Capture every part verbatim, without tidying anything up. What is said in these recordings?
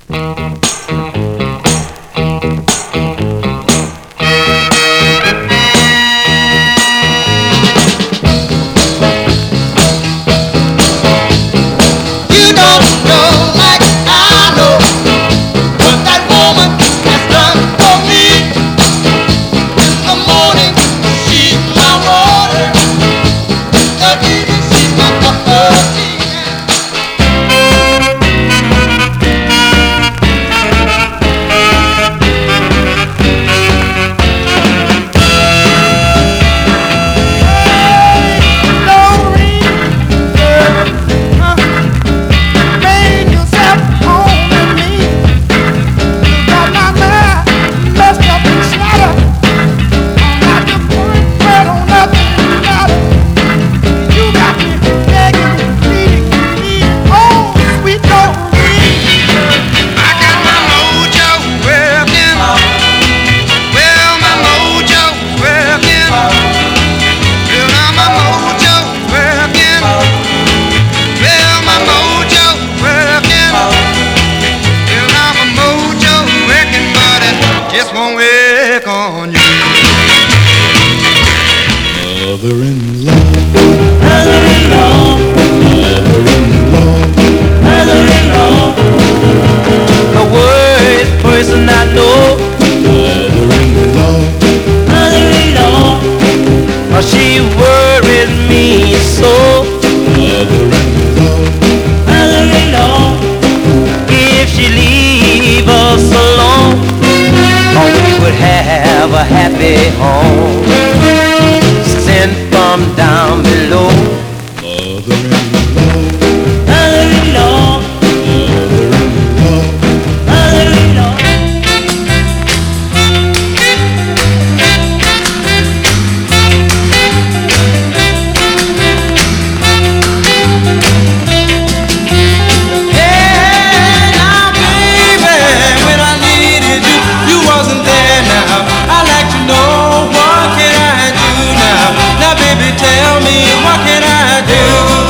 Have a happy home sent from down below. Mother-in-law, mother-in-law, mother-in-law, hey, now baby, when I needed you, you wasn't there now. I'd like to know, what can I do now? Now baby, tell me, what can I do?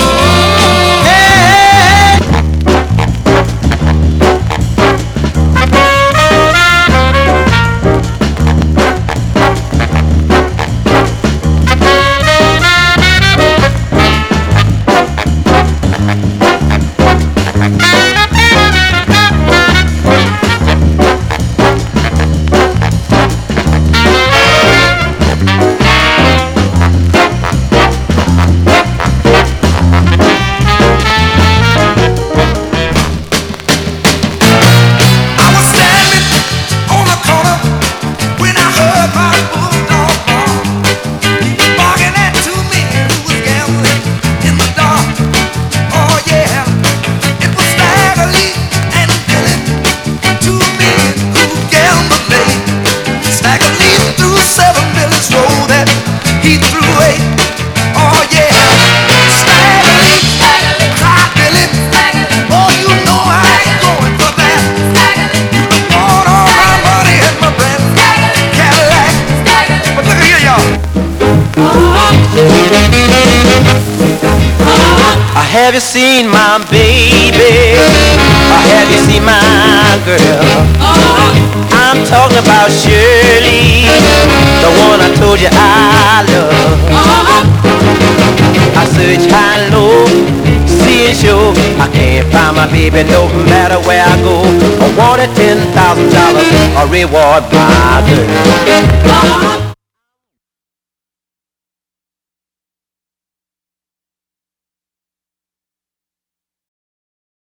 Have you seen my baby? Or have you seen my girl? I'm talking about Shirley, the one I told you I love. I search high and low, see and show, I can't find my baby no matter where I go. I wanted ten thousand dollars, a reward, my girl.